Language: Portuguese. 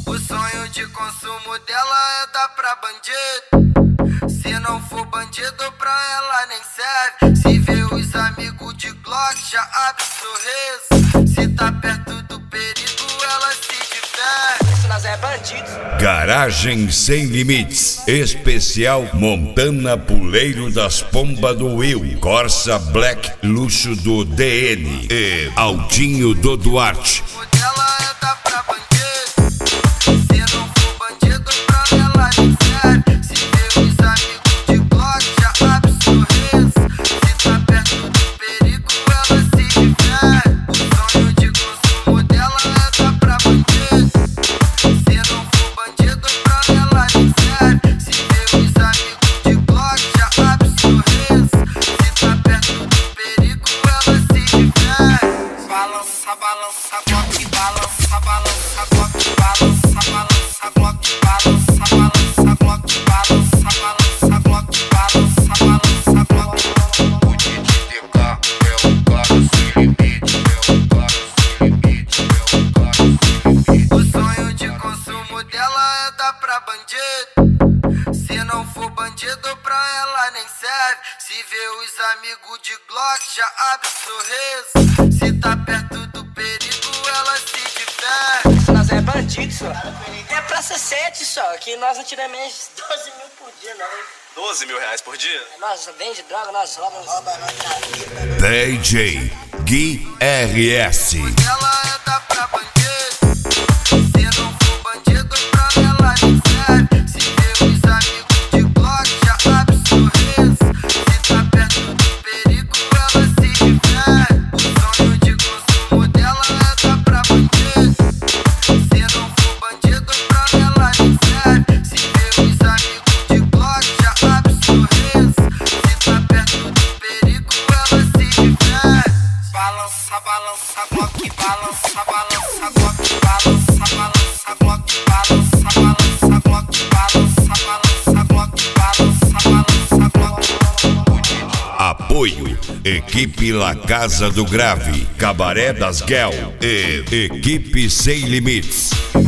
O sonho de consumo dela é dar pra bandido. Se não for bandido, pra ela nem serve. Se vê os amigos de Glock, já abre sorriso. Se tá perto do perigo, ela se diverte. Se nós é bandido. Garagem Sem Limites. Especial Montana Puleiro das Pombas do Will. Corsa Black Luxo do DN. E Aldinho do Duarte. O dela é dar pra bandido. Se não for bandido, pra ela nem serve. Se vê os amigos de Glock, já abre sorriso. Se tá perto do perigo, ela se diverte. O sonho de consumo dela é dar pra bandido. Se não for bandido, pra ela nem serve. Se vê os amigos de Glock, já abre sorriso. Se tá perto do perigo, ela se diverte. Balança, balança, Glock, balança, balança, Glock, balança, balança, Glock, balança, balança, Glock, balança, balança, Glock, balança, balança, Glock. O DDTK é o cara sem limite, é o cara sem limite, é o cara sem limite. O sonho de consumo dela é dar pra bandido. Se não for bandido, pra ela nem serve. Se vê os amigos de Glock, já abre sorriso. Se tá perto do perigo, ela se diverte. Se nós é bandido, só. É praça 7 só, que nós não tiramos menos de 12 mil por dia, não. 12 mil reais por dia? Nós vende droga, nós roubamos. DJ Gui RS. Ela é dar pra bandido. Se não for bandido, pra ela nem serve. Se vê os amigos de Glock, já abre sorriso. Se tá perto do perigo, ela se diverte. O sonho de consumo dela é dar pra bandido. Se não for bandido, pra ela nem serve. Se vê os amigos de Glock, já abre sorriso. Se tá perto do perigo, ela se diverte. Balança, balança, Glock, balança, balança, Glock, balança, balança, Glock, balança, balança, Glock, balança, balança, Glock, balança, balança, Glock. Apoio Equipe La Casa do Grave, Cabaré das Guel e Equipe Sem Limites.